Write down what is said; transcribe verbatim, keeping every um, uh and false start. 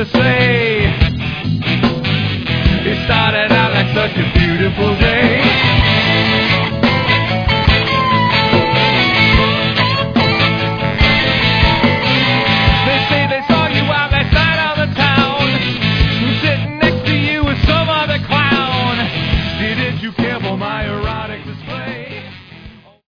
to say. It started out like such a beautiful day.